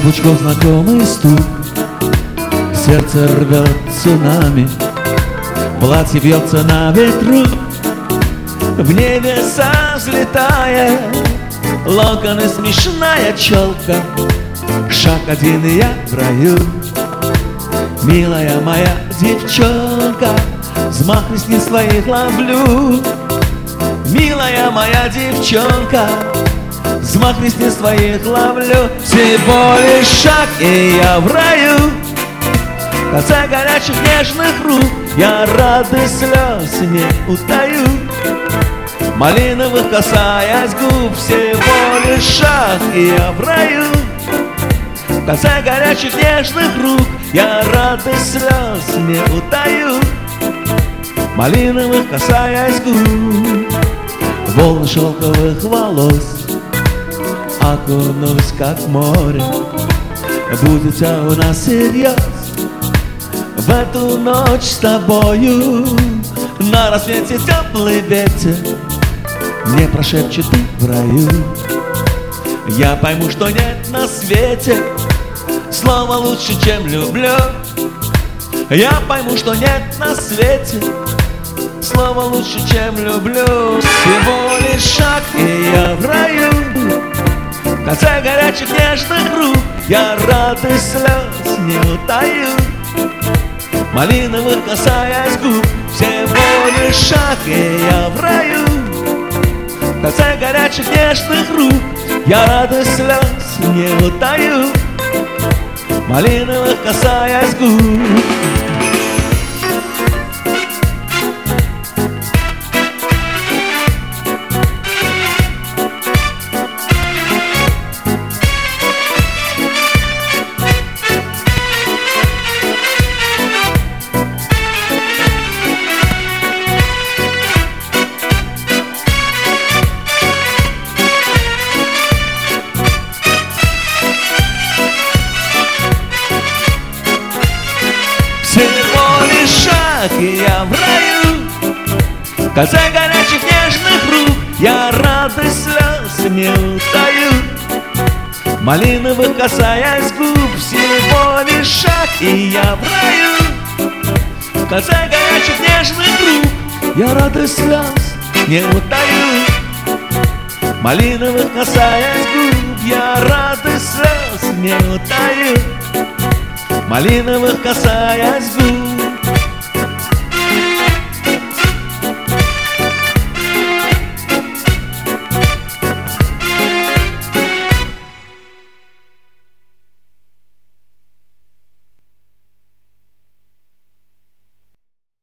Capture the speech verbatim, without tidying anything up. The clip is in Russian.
каблучков знакомый стук, сердце рвет цунами, платье бьется на ветру, в небеса взлетая, локоны смешная челка. Шаг один и я в раю, милая моя девчонка, взмах ресниц своих ловлю. Милая моя девчонка, взмах ресниц твоих ловлю. Всего лишь шаг, и я в раю, в конце горячих нежных рук. Я рады слез не утаю, малиновых касаясь губ. Всего лишь шаг, и я в раю, в конце горячих нежных рук. Я рады слез не утаю, малиновых касаясь губ. Волны шелковых волос окунусь, как море. Будет все у нас всерьез в эту ночь с тобою. На рассвете теплый ветер мне прошепчет: ты в раю. Я пойму, что нет на свете слова лучше, чем люблю. Я пойму, что нет на свете слова лучше, чем люблю. Всего лишь шаг, и я в раю, в конце горячих нежных рук. Я рады слез не утаю, малиновых касаясь губ. Всего лишь шаг, и я в раю, в конце горячих нежных рук. Я рады слез не утаю, малиновых касаясь губ. И я в раю, в конце горячих нежных рук. Я рады слез не утаю, малиновых касаясь губ. Всего лишь шаг, и я в раю, в конце горячих нежных рук. Я рады слез не утаю, малиновых касаясь губ. Я рады слез не утаю, малиновых касаясь губ.